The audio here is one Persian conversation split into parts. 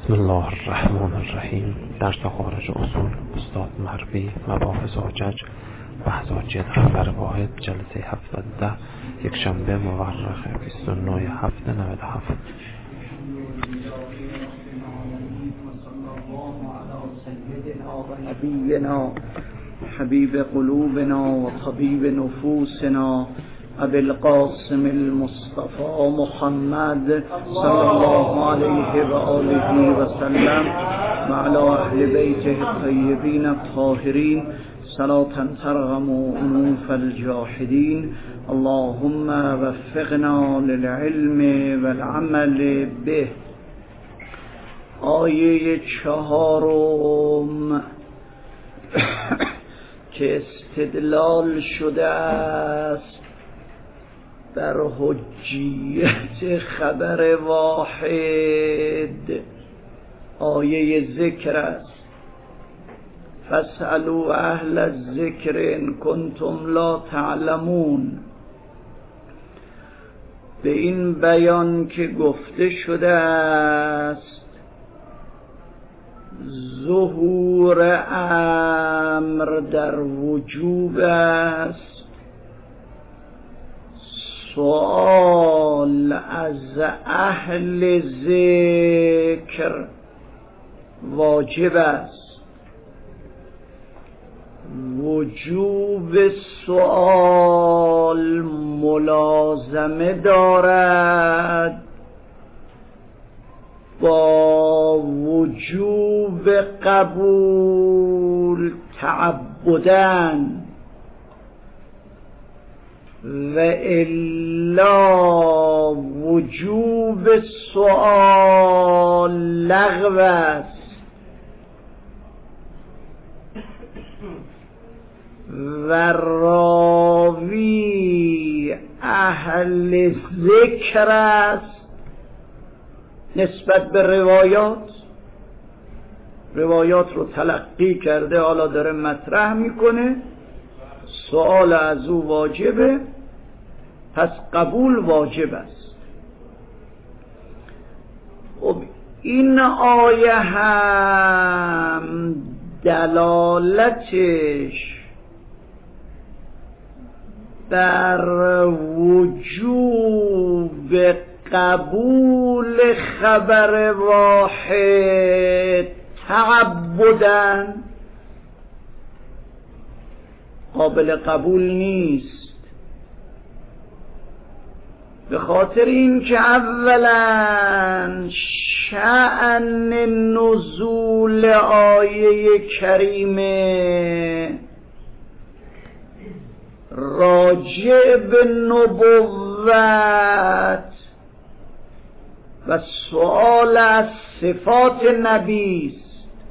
بسم الله الرحمن الرحیم. درس خارج اصول استاد مربی، مباحث حجج بحث حجیت خبر واحد، جلسه 17 یک شنبه مورخ 29/7/97. نبینا حبیب قلوبنا و طبیب نفوسنا ابی القاسم المصطفى محمد صلی الله علیه و آله و سلم و علی اهل بیته الطیبین الطاهرین صلاة ترغم انوف الجاحدین. اللهم وفقنا للعلم والعمل به. آیه 4 که استدلال شده است در حجیت خبر واحد، آیه ذکر است. فاسألوا اهل الذکر ان کنتم لا تعلمون. به این بیان که گفته شده است ظهور امر در وجوب است، سؤال از اهل ذکر واجب است. وجوب سؤال ملازمه دارد با وجوب قبول تعبداً، و الا وجوب سؤال لغو است. و راوی اهل ذکر است نسبت به روایات رو تلقی کرده، حالا داره مطرح میکنه، سؤال از او واجبه، پس قبول واجب است. خب این آیه هم دلالتش بر وجوب قبول خبر واحد تعبداً قابل قبول نیست، به خاطر این که اولا شأن نزول آیه کریمه راجع به نبوت و سؤال از صفات نبی است.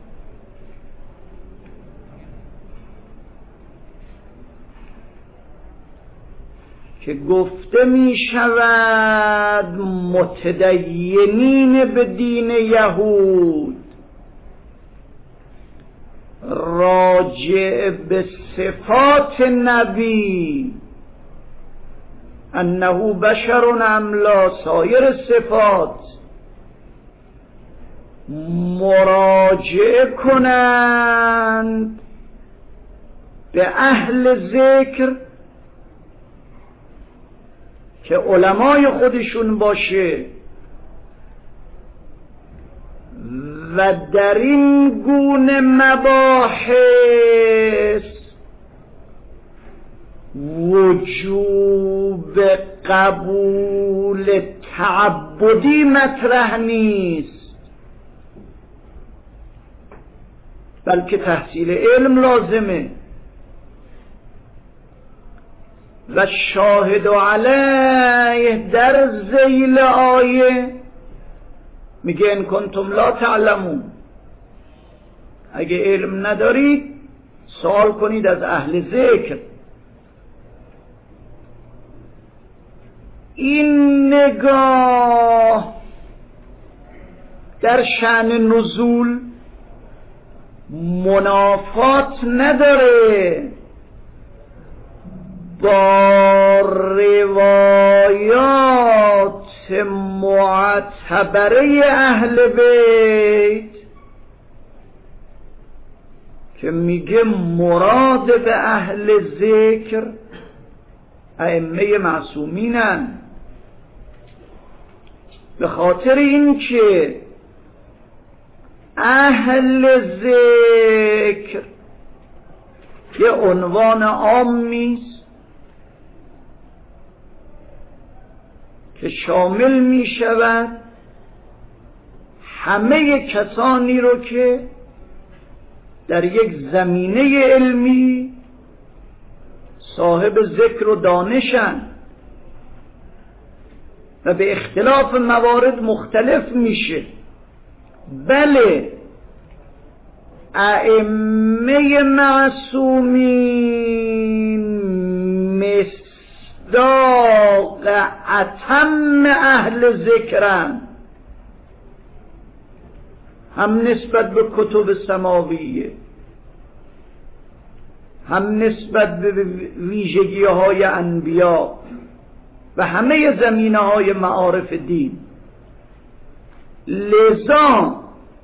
که گفته می شود متدینین به دین یهود راجع به صفات نبی انه بشر املا سایر صفات مراجعه کنند به اهل ذکر که علمای خودشون باشه و در این گونه مباحث وجوب قبول تعبدی مطرح نیست، بلکه تحصیل علم لازمه. و شاهد علیه در ذیل آیه میگه ان کنتم لا تعلمون، اگه علم ندارید سوال کنید از اهل ذکر. این نگاه در شأن نزول منافات نداره با روایات معتبره اهل بیت که میگه مراد به اهل ذکر ائمه معصومینن، به خاطر این که اهل ذکر یه عنوان عامیست که شامل می شود همه کسانی رو که در یک زمینه علمی صاحب ذکر و دانشن و به اختلاف موارد مختلف میشه. بله، ائمه معصومین مصداق اتم اهل ذکرن، هم نسبت به کتب سماویه، هم نسبت به ویژگی های انبیا و همه زمینه های معارف دین. لذا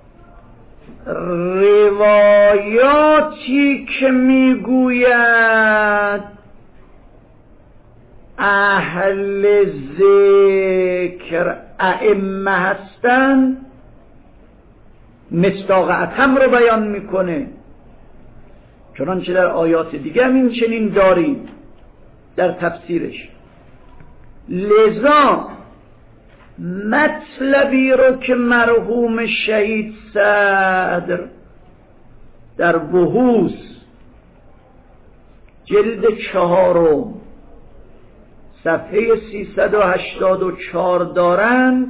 روایاتی که میگوید اهل ذکر ائمه هستند مصداق اتم رو بیان میکنه، چنانچه در آیات دیگه هم این چنین داریم در تفسیرش. لذا مطلبی رو که مرحوم شهید صدر در بحوث جلد 4 صفحه 384 دارن،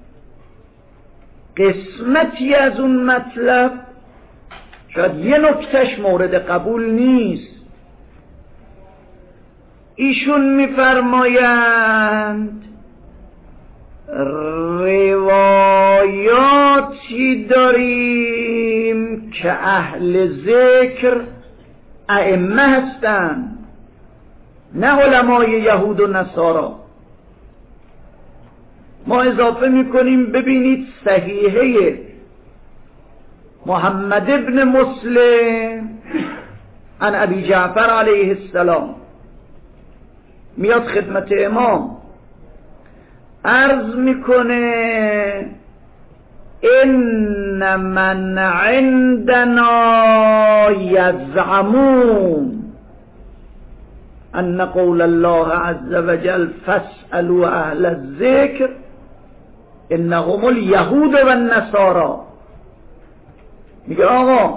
قسمتی از اون مطلب شاید یه نکتهش مورد قبول نیست. ایشون میفرمایند روایاتی داریم که اهل ذکر ائمه هستند، نه علمای یهود و نصارا. ما اضافه میکنیم ببینید صحیحه محمد ابن مسلم عن ابی جعفر علیه السلام میاد خدمت امام، عرض میکنه ان من عندنا یزعمون ان قول الله عز وجل فاسألوا اهل الذکر انهم الیهود و النصارى. میگه آقا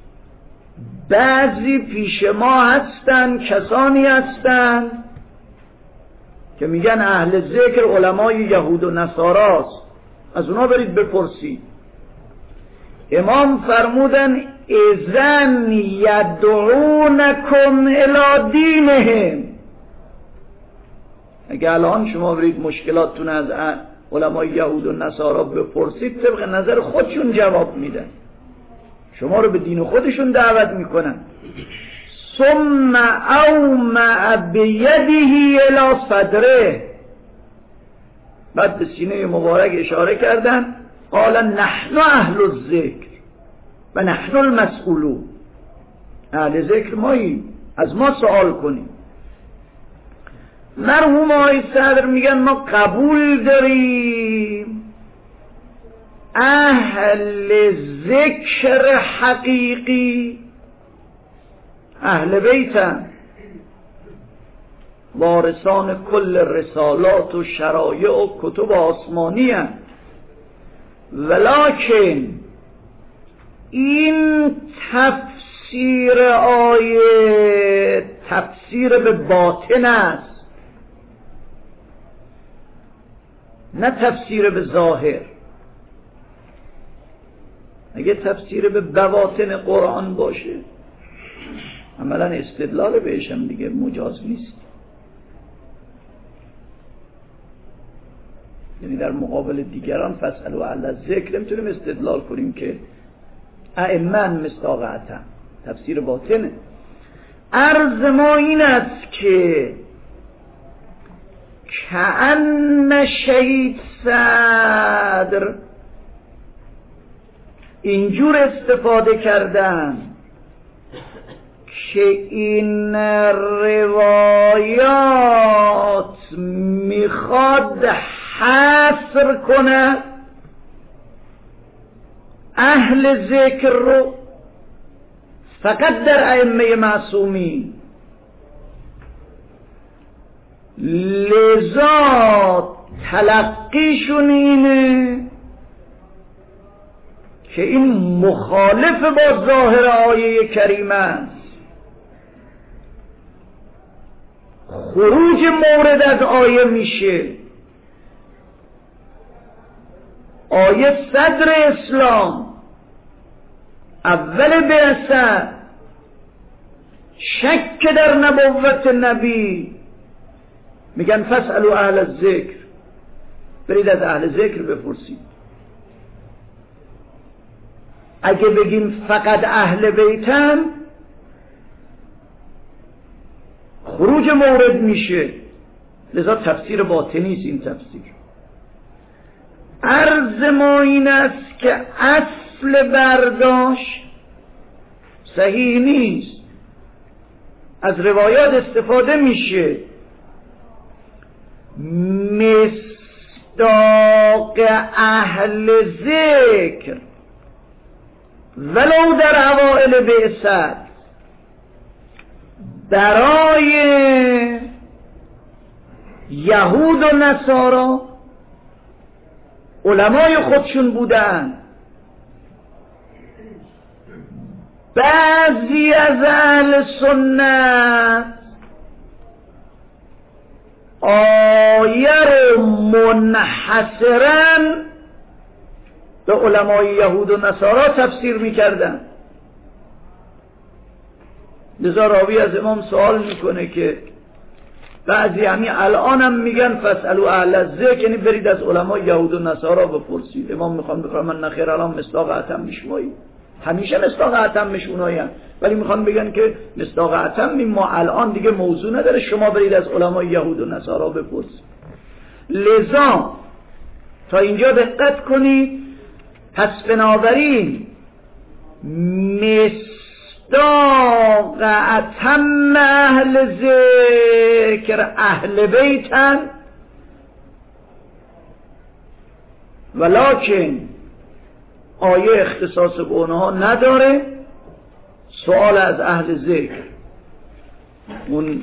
بعضی پیش ما هستن، کسانی هستن که میگن اهل ذکر علمای یهود و نصاراست، از اونا برید بپرسید. امام فرمودن اذن یدعونکم الی دینهم، اگه الان شما برید مشکلاتتون از علمای یهود و نصارا بپرسید، طبق نظر خودشون جواب میدن، شما رو به دین خودشون دعوت میکنن. ثم اومع بیده الی صدره، بعد به سینه مبارک اشاره کردن، قال نحن اهل الذکر و نحن المسئولون، اهل ذکر مایی، از ما سوال کنیم. مرحوم آقای صدر میگن ما قبول داریم اهل ذکر حقیقی اهل بیتن، وارثان کل رسالات و شرایع و کتب آسمانی هن. ولکن این تفسیر آیه تفسیر به باطن است، نه تفسیر به ظاهر. اگه تفسیر به بواطن قرآن باشه عملا استدلال بهش هم دیگه مجاز نیست. یعنی در مقابل دیگران فاسألوا اهل الذکر نمیتونیم استدلال کنیم که ائمه مصداق اتم، تفسیر باطنه. عرض ما این است که کأن شهید صدر اینجور استفاده کردن که این روایات میخواد حصر کنه اهل ذکر رو فقط در ائمه معصومین، لذا تلقیشون اینه که این مخالف با ظاهر آیه کریمه است، خروج مورد از آیه میشه. آیه صدر اسلام، اول بعثت، شک در نبوت نبی، میگن فاسألوا اهل الذکر، برید از اهل ذکر بپرسید. اگه بگیم فقط اهل بیتن خروج مورد میشه، لذا تفسیر باطنی است این تفسیر. عرض ما این است که اصل برداشت صحیح نیست، از روایات استفاده میشه، مصداق اهل ذکر ولو در اوائل بعثت برای یهود و نصارا علمای خودشون بودن. بعضی از اهل سنت آیه رو منحصراً به علمای یهود و نصارا تفسیر میکردن. لذا راوی از امام سوال میکنه که بعضی همین الان هم میگن فاسألوا اهل الذکر، یعنی برید از علمای یهود و نصارا بپرسید. امام میخوان بفرمان نخیر، الان مصداق اتم میشوایی، همیشه مصداق اتم میشونایی، ولی میخوان بگن که مصداق اتم ما الان دیگه موضوع نداره، شما برید از علمای یهود و نصارا بپرسید. لذا تا اینجا دقت کنید. پس بنابراین مصداق اتم اهل ذکر اهل بیتن، ولکن آیه اختصاص به اونها نداره. سوال از اهل ذکر، اون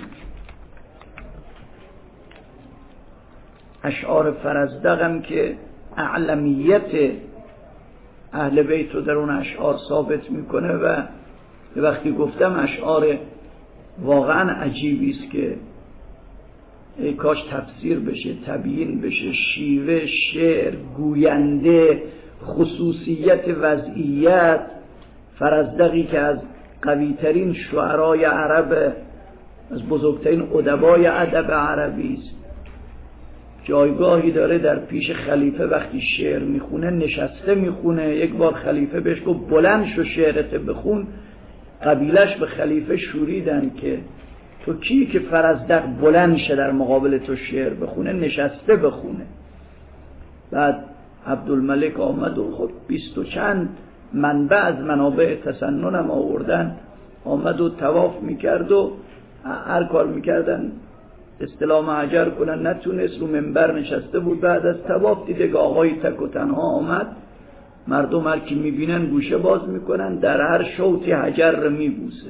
اشعار فرزدقم که اعلمیت اهل بیت رو در اون اشعار ثابت میکنه و وقتی گفتم اشعار واقعا عجیبی است که ای کاش تفسیر بشه، تبیین بشه، شیوه شعر، گوینده، خصوصیت وضعیت. فرزدقی که از قویترین شعرای عرب، از بزرگترین ادبای ادب عربی است، جایگاهی داره در پیش خلیفه وقتی شعر میخونه نشسته میخونه. یک بار خلیفه بهش گفت بلند شو شعرت بخون، قبیلش به خلیفه شوریدن که تو کی که فرزدق بلند شه در مقابل تو شعر بخونه، نشسته بخونه. بعد عبدالملک آمد و خب 20 و چند منبع از منابع تسننم آوردن، آمد و طواف میکرد و هر کار میکردن استلام حجر کنن، نتونست، رو منبر نشسته بود. بعد از طواف دیده که آقای تک و تنها آمد، مردم هر کی میبینن گوشه باز میکنن، در هر شوطی حجر رو میبوسه.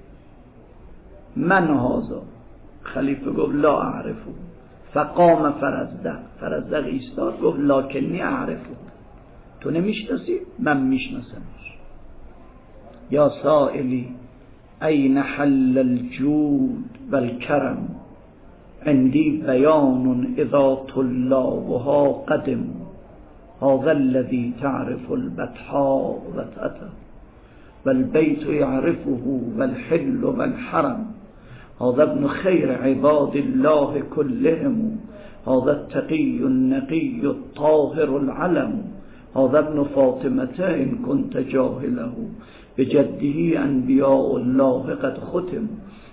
من هذا، خلیفه گفت لا اعرفه، فقام فرزدق ایستاد گفت لکنی اعرفه، تو نمیشناسی؟ من میشناسمش. یا سائلی این حل الجود والکرم، عندي بیان اذا طلابها قدم، هذا الذي تعرف البطحاء وطأته، والبيت يعرفه والحل والحرم، هذا ابن خير عباد الله كلهم، هذا التقي النقي الطاهر العلم، هذا ابن فاطمة إن كنت جاهله، بجده أنبياء الله قد ختم،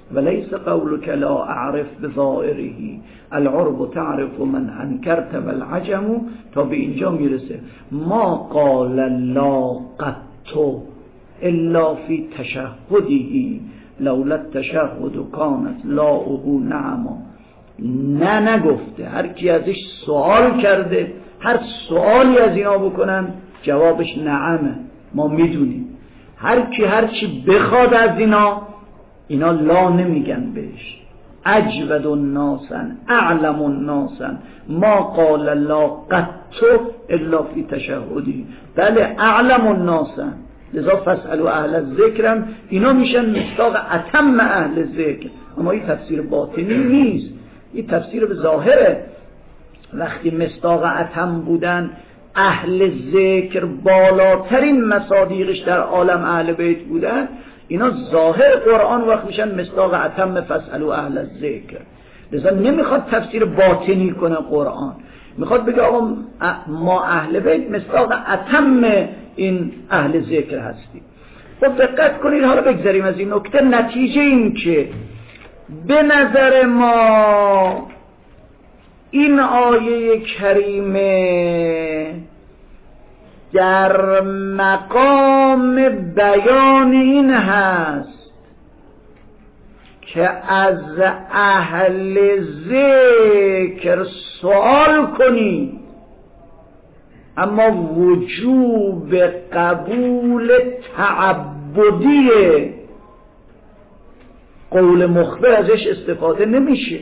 ولیس قولک لا اعرف بظاهره العرب تعرف من انکرت والعجم، تا به اینجا میرسه. ما قال لا قط الا فی تشهده لولا التشهد کانت لاؤه نعما. نه نگفته، هر کی ازش سوال کرده، هر سوالی از اینا بکنن جوابش نعمه، ما میدونیم. هر کی هر چی بخواد از اینا لا نمیگن بهش. اجود الناسا اعلم الناسا ما قال لا قط الا فی تشهدی. بله اعلم الناسا، لذا فاسألوا اهل الذکرم، اینا میشن مصداق اتم اهل ذکر. اما این تفسیر باطنی نیست، این تفسیر به ظاهره. وقتی مصداق اتم بودن اهل ذکر بالاترین مصادیقش در عالم اهل بیت بودن، اینا ظاهر قرآن وقت میشن مصداق اتم فاسألوا اهل الذکر. لذا نمیخواد تفسیر باطنی کنه قرآن، میخواد بگه آقا ما اهل بیت مصداق اتم این اهل ذکر هستیم. خب دقت کنید، حالا بگذاریم از این نکته. نتیجه این که به نظر ما این آیه کریمه در مقام بیان این هست که از اهل ذکر سوال کنید، اما وجوب قبول تعبدی قول مخبر ازش استفاده نمیشه.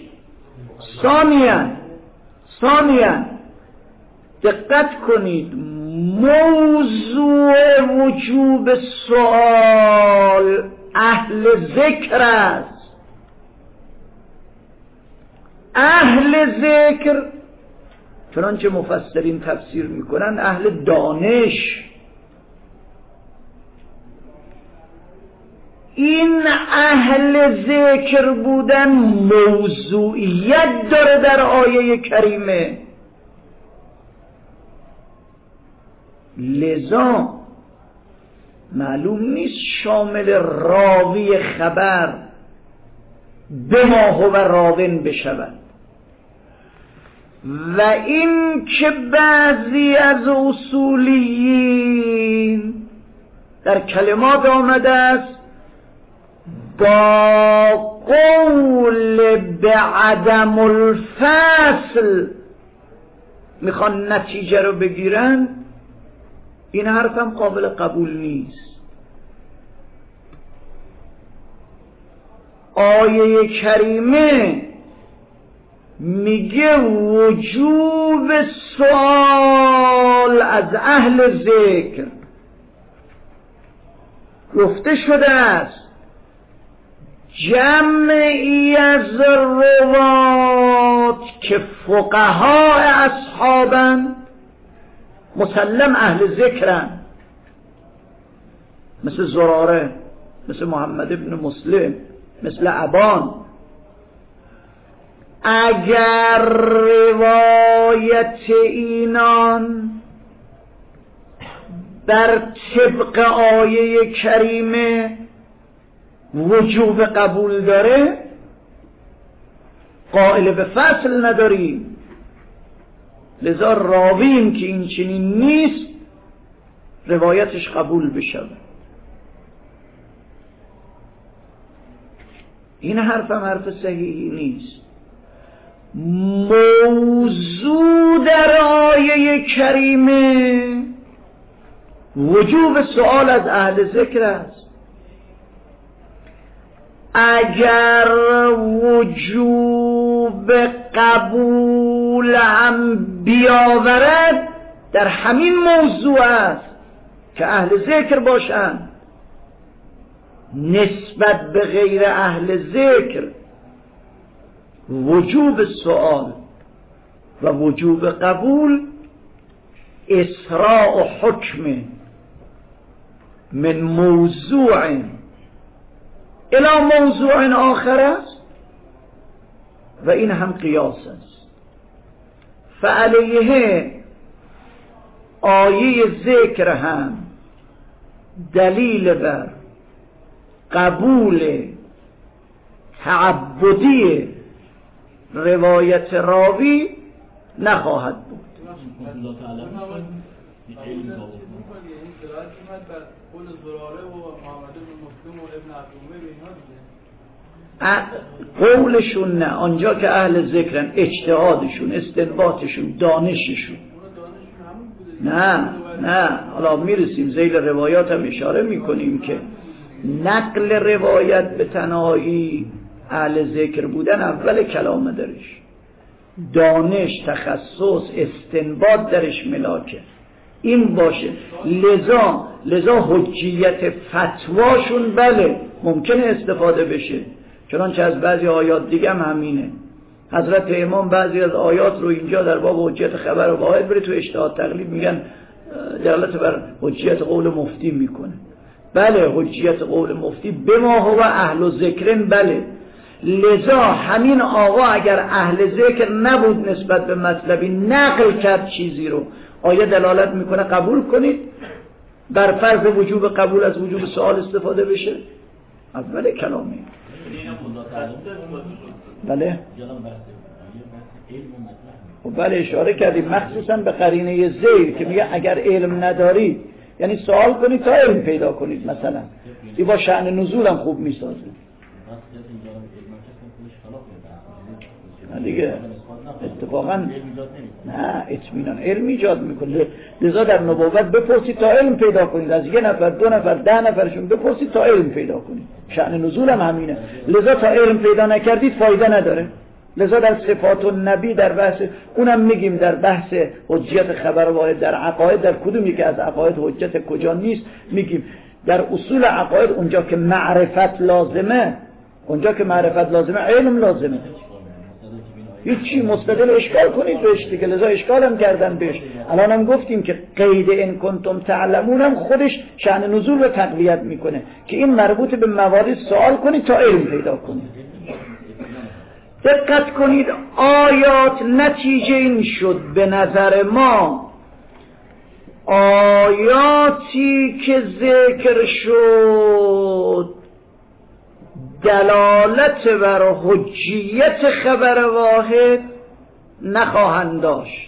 ثانیاً دقت کنید، موضوع وجوب سوال اهل ذکر است. اهل ذکر چنانچه مفسرین تفسیر میکنن اهل دانش. این اهل ذکر بودن موضوعیت داره در آیه کریمه. لذا معلوم نیست شامل راوی خبر به ما هو راوین بشود. و این که بعضی از اصولیین در کلمات آمده است با قول به عدم الفصل میخوان نتیجه رو بگیرن، این حرفم قابل قبول نیست. آیه کریمه میگه وجوب سوال از اهل ذکر. گفته شده است جمعی از روات که فقها اصحابن مسلم اهل ذکرن، مثل زراره، مثل محمد ابن مسلم، مثل ابان. اگر روایت اینان بر طبق آیه کریمه وجوب قبول داره، قائل به فصل نداریم. لذا راویم که این چنین نیست روایتش قبول بشه. این حرفم حرف صحیحی نیست. موضوع در آیه کریمه وجوب سؤال از اهل ذکر است. اگر وجوب قبول هم بیاورد در همین موضوع است که اهل ذکر باشند، نسبت به غیر اهل ذکر وجوب سؤال و وجوب قبول اسراء حکم من موضوع الى موضوع آخر است و این هم قیاس است. فعلیه آیه ذکر هم دلیل بر قبول تعبدی روایت راوی نخواهد بود. قولشون نه، آنجا که اهل ذکرن، اجتهادشون، استنباطشون، دانششون. نه حالا میرسیم ذیل روایات هم اشاره میکنیم که نقل روایت به تنهایی اهل ذکر بودن اول کلام درش، دانش، تخصص، استنباط درش ملاکه این باشه. لذا حجیت فتواشون بله ممکنه استفاده بشه، چنانچه از بعضی آیات دیگه هم همینه. حضرت امام بعضی از آیات رو اینجا در باب حجیت خبر واحد بره تو اجتهاد تقلید میگن دلالت بر حجیت قول مفتی میکنه. بله حجیت قول مفتی به ما هو اهل ذکرن بله. لذا همین آقا اگر اهل ذکر نبود نسبت به مطلبی نقل کرد چیزی رو، آیه دلالت میکنه قبول کنید؟ بر فرض وجوب قبول از وجوب سوال استفاده بشه اول کلامی. بله بله اشاره کردیم مخصوصا به قرینه ذیل که میگه اگر علم ندارید یعنی سوال کنید تا علم پیدا کنید. مثلا این با شأن نزول هم خوب میسازه دیگه. اتفاقا نه اطمینان علم ایجاد میکنه. لذا در نبوت بپرسید تا علم پیدا کنید، از یه نفر، دو نفر، 10 نفرشون بپرسید تا علم پیدا کنید. شأن نزول هم همینه. لذا تا علم پیدا نکردید فایده نداره. لذا در صفات النبی در بحث اونم میگیم، در بحث حجیت خبر واحد در عقاید، در کدوم یکی از عقاید حجت کجا نیست میگیم. در اصول عقاید اونجا که معرفت لازمه، علم لازمه. هیچی مستدل اشکال کنید بهش دیگه. لذا اشکال هم کردن بهش. الان هم گفتیم که قید ان کنتم تعلمون هم خودش شأن نزول رو تقویت میکنه که این مربوط به موارد سوال کنید تا علم پیدا کنید. دقت کنید آیات نتیجه این شد به نظر ما آیاتی که ذکر شد دلالت بر حجیت خبر واحد نخواهند داشت.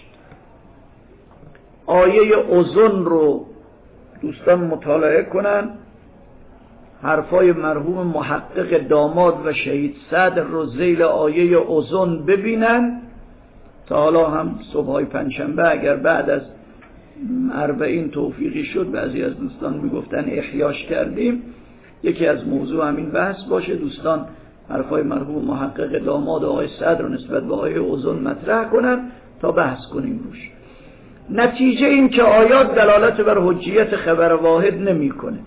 آیه اذن رو دوستان مطالعه کنن، حرفای مرحوم محقق داماد و شهید صدر رو ذیل آیه اذن ببینن. تا حالا هم صبحای پنجشنبه اگر بعد از 40 توفیقی شد، بعضی از دوستان میگفتن احیاش کردیم، یکی از موضوع همین بحث باشه. دوستان حرفای مرحوم محقق داماد و آقای صدر رو نسبت به آیه اذن مطرح کنن تا بحث کنیم روش. نتیجه این که آیات دلالت بر حجیت خبر واحد نمی کنه.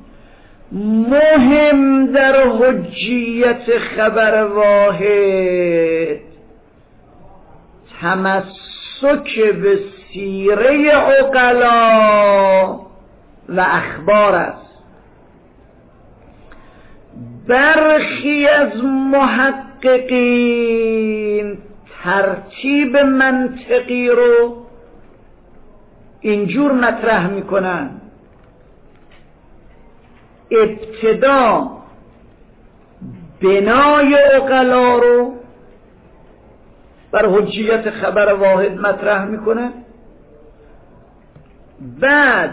مهم در حجیت خبر واحد تمسک به سیره عقلا و اخبار است. برخی از محققین ترتیب منطقی رو اینجور مطرح میکنن: ابتدا بنای عقلا رو بر حجیت خبر واحد مطرح میکنن، بعد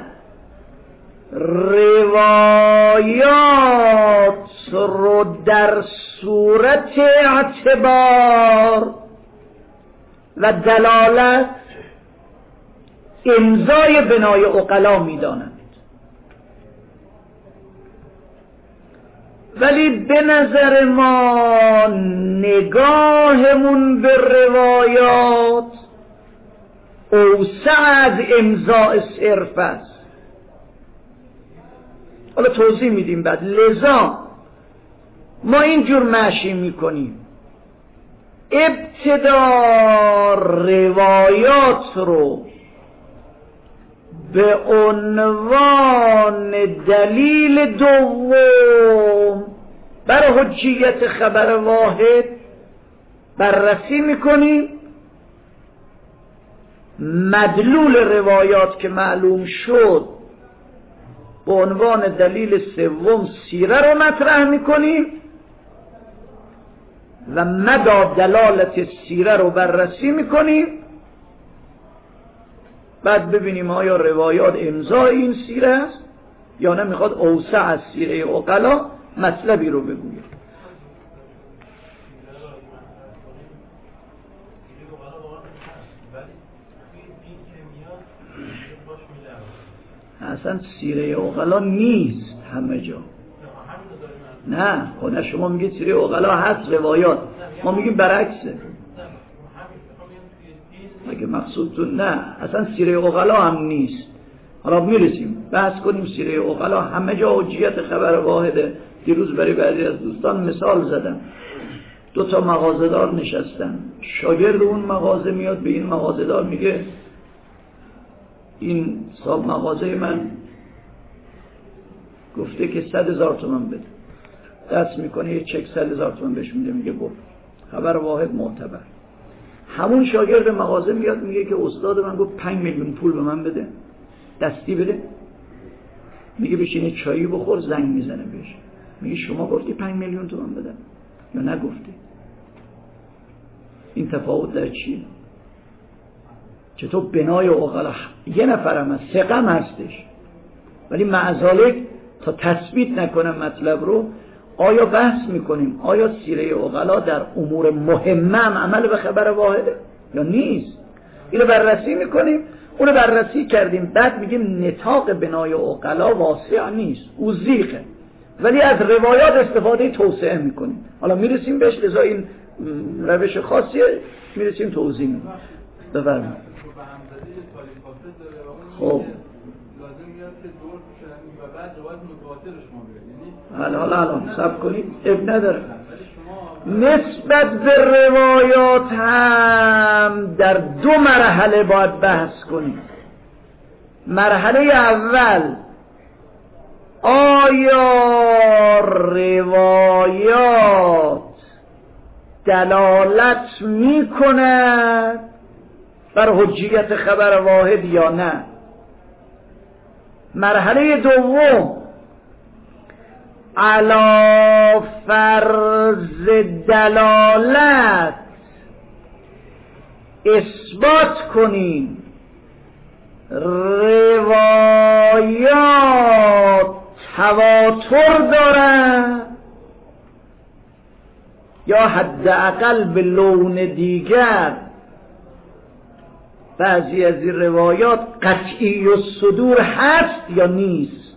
روایات رو در صورت اعتبار و دلالت امضای بنای عقلا میدانند. ولی به نظر ما نگاهمون به روایات اوسع از امضاء صرف است. حالا توضیح میدیم بعد. لذا ما اینجور مشی میکنیم: ابتدا روایات رو به عنوان دلیل دوم بر حجیت خبر واحد بررسی میکنیم. مدلول روایات که معلوم شد به عنوان دلیل سوم سیره رو مطرح میکنیم. و مدى دلالت سیره رو بررسی میکنیم، بعد ببینیم آیا روایات امضای این سیره است یا نه میخواد اوسع از سیره عقلا مطلبی رو بگوید. اصلا سیره عقلا نیست همه جا. نه خود شما میگید سیره عقلا هست روایات، ما میگیم برعکسه. اگه مقصودتون نه اصلا سیره عقلا هم نیست. حالا میرسیم بحث کنیم سیره عقلا همه جا حجیت خبر واحده. دیروز برای بعضی از دوستان مثال زدم، 2 مغازه‌دار نشستن، شاگرد اون مغازه میاد به این مغازه‌دار میگه این صاحب مغازه من گفته که 100,000 تومان بده. دست میکنه یه چک 100,000 تومان بهش میده، میگه برو. خبر واحد معتبر. همون شاگرد مغازه میاد میگه که استاد من گفت 5 میلیون پول به من بده، دستی بده. میگه بشینه چایی بخور، زنگ میزنه بهش میگه شما گفتی 5 میلیون تومان بده یا نگفتی؟ این تفاوت در چیه؟ چطور بنای عقلا یه نفرم هست، ثقم هستش، ولی معذالک تا تثبیت نکنم مطلب رو آیا بحث میکنیم آیا سیره عقلا در امور مهمه هم عمل به خبر واحده یا نیست؟ اینو بررسی میکنیم. اونو بررسی کردیم، بعد میگیم نطاق بنای عقلا واسع نیست، اوزیخه، ولی از روایات استفاده توسعه میکنیم. حالا میرسیم بهش، لذا این روش خاصیه، میرسیم توضیح میکنیم. بفرمایید. خب لازم میاد که دور بشن و بعد روایت متواترش ما بیاد. یعنی الان صبر کنید، اب نداره. نسبت به روایات هم در 2 مرحله باید بحث کنیم. مرحله اول، آیا روایات دلالت میکند بر حجیت خبر واحد یا نه؟ مرحله دوم، علی فرض دلالت اثبات کنیم روایات تواتر دارند یا حداقل به لون دیگر بعضی از این روایات قطعی الصدور هست یا نیست.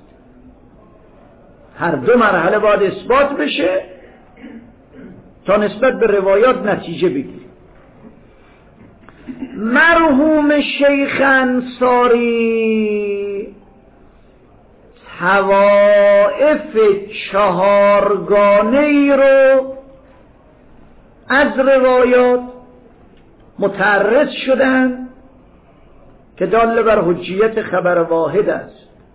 هر 2 مرحله باید اثبات بشه تا نسبت به روایات نتیجه بگیریم. مرحوم شیخ انصاری طوائف 4گانه ای رو از روایات متعرض شدن که دال بر حجیت خبر واحد است.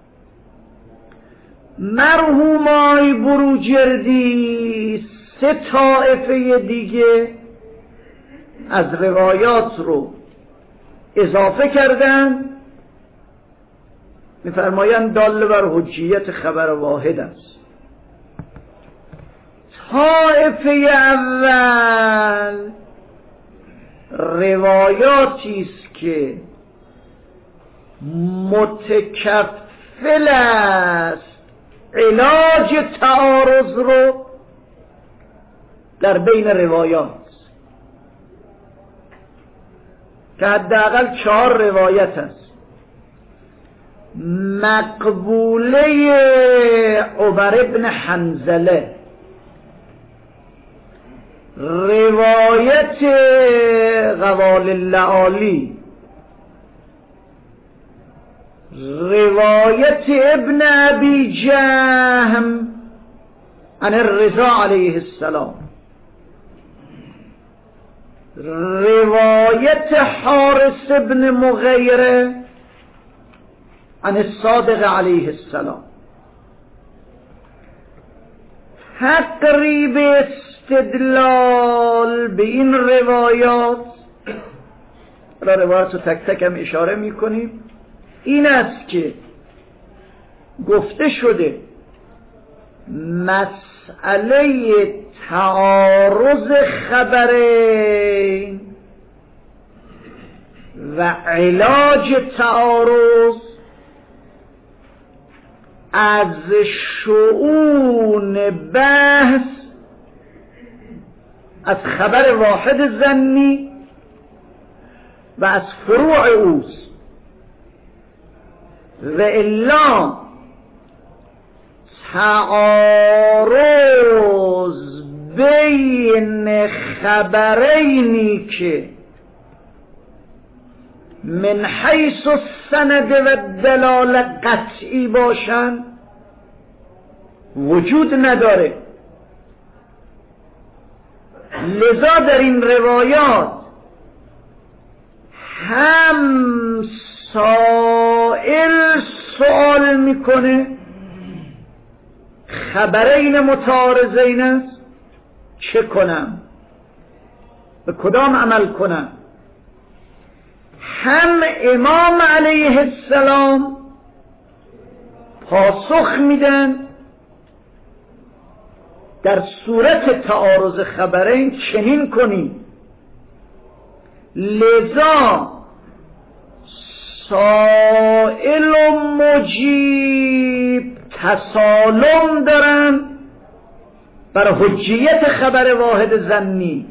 مرحوم آقای بروجردی 3 طائفه دیگه از روایات رو اضافه کردن، می‌فرمایند دال بر حجیت خبر واحد است. طائفه اول روایاتی است که متکفل است علاج تعارض رو در بین روایات، که حداقل 4 روایت است. مقبوله عمر ابن حنظله، روایت غوال اللعالی، روایت ابن ابی جهم عن الرضا علیه السلام، روایت حارث ابن مغیره عن الصادق علیه السلام. تقریب استدلال به این روایات را روایات رو تک تک هم اشاره میکنیم. این است که گفته شده مسئله تعارض خبرین و علاج تعارض از شؤون بحث از خبر واحد ظنی و از فروع اوست، و الا تعارض بین خبرینی که من حیث السند و دلاله قطعی باشن وجود نداره. لذا در این روایات هم سائل سوال میکنه خبرین متعارضین است، چه کنم، به کدام عمل کنم؟ هم امام علیه السلام پاسخ میدن در صورت تعارض خبرین چنین کنید. لذا سائل و مجیب تسالم دارن بر حجیت خبر واحد ظنی.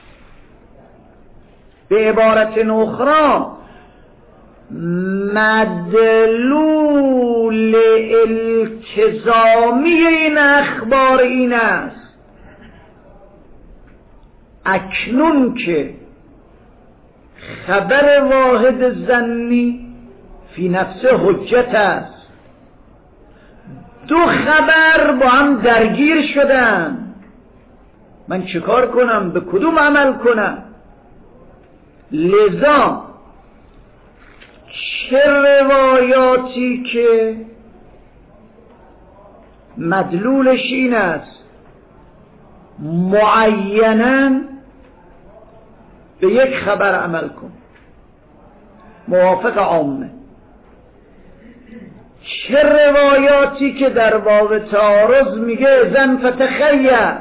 به عبارت اخرى مدلول التزامی این اخبار این است اکنون که خبر واحد ظنی فی نفس حجت است، دو خبر با هم درگیر شدن، من چیکار کنم، به کدوم عمل کنم؟ لذا چه روایاتی که مدلولش این است معیناً به یک خبر عمل کن موافق عامه، چه روایاتی که در باب تعارض میگه زن فتخیر،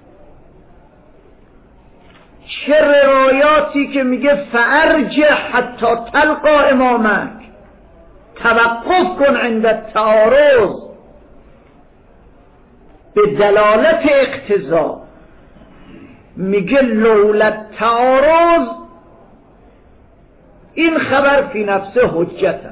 چه روایاتی که میگه فارجع حتی تلقا امامک، توقف کن عند التعارض، به دلالت اقتضا میگه لولا تعارض این خبر فی نفس حجته.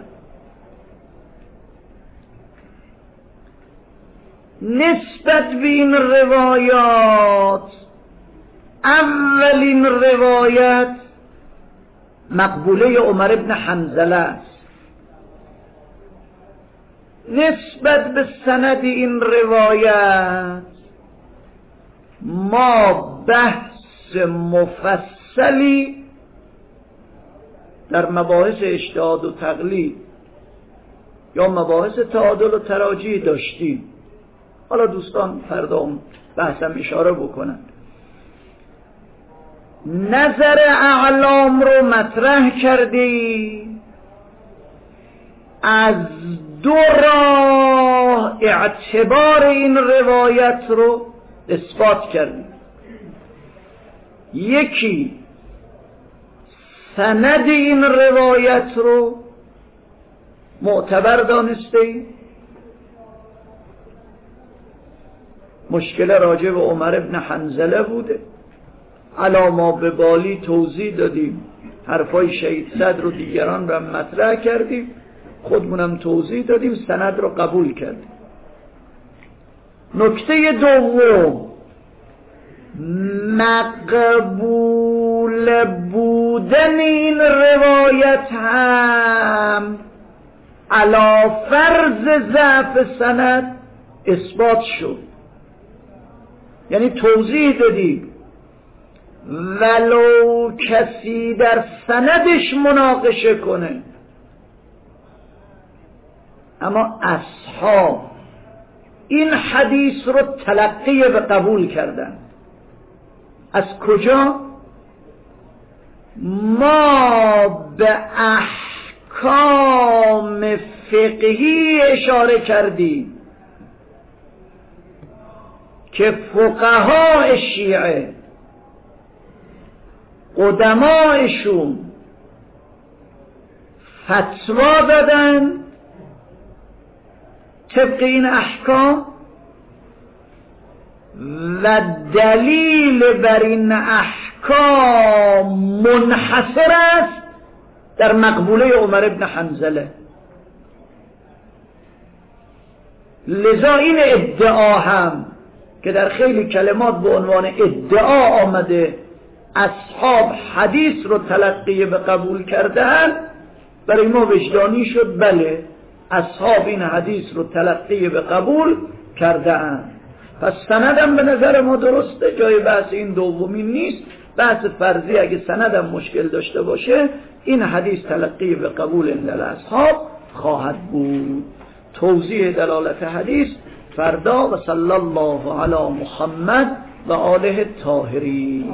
نسبت به این روایات اولین روایت مقبوله عمر بن حنظله است. نسبت به سند این روایت ما بحث مفصلی در مباحث اجتهاد و تقلید یا مباحث تعادل و تراجیح داشتیم. حالا دوستان فردا بحثم اشاره بکنن. نظر اعلام رو مطرح کردی، از دو راه اعتبار این روایت رو اثبات کردی. یکی سند این روایت رو معتبر دانسته، مشکل راجع به عمر بن حنظله بوده، علا ما به بالی توضیح دادیم، حرفای شهید صدر رو دیگران رو مطرح کردیم، خودمونم توضیح دادیم، سند رو قبول کردیم. نکته دوم مقبول بودن این روایت هم علا فرض ضعف سند اثبات شد. یعنی توضیح دادیم ولو کسی در سندش مناقشه کنه، اما اصحاب این حدیث رو تلقی و قبول کردن. از کجا؟ ما به احکام فقهی اشاره کردیم که فقهای شیعه قدمایشون فتوا دادن طبق این احکام و دلیل بر این احکام منحصر است در مقبوله عمر ابن حنظله. لذا این ادعا هم که در خیلی کلمات به عنوان ادعا آمده اصحاب حدیث رو تلقی به قبول کردن، برای ما وجدانی شد بله اصحاب این حدیث رو تلقی به قبول کردن. پس سندم به نظر ما درسته، جای بحث این دومی نیست. بحث فرضی اگه سندم مشکل داشته باشه این حدیث تلقی به قبول اندل اصحاب خواهد بود. توضیح دلالت حدیث فردا. و صلی الله علی محمد و آله الطاهرین.